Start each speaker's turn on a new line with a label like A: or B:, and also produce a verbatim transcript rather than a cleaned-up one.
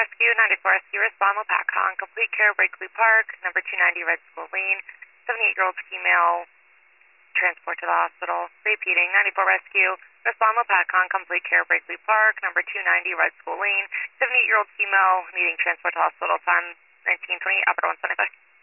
A: Rescue, ninety-four Rescue, respond Lopatcon, complete care, Brakely Park, number two ninety Red School Lane, seventy-eight-year-old female, transport to the hospital. Repeating, ninety-four Rescue, respond Lopatcon, complete care, Brakely Park, number two ninety Red School Lane, seventy-eight-year-old female needing transport to hospital, time nineteen twenty, operator one seventy-five.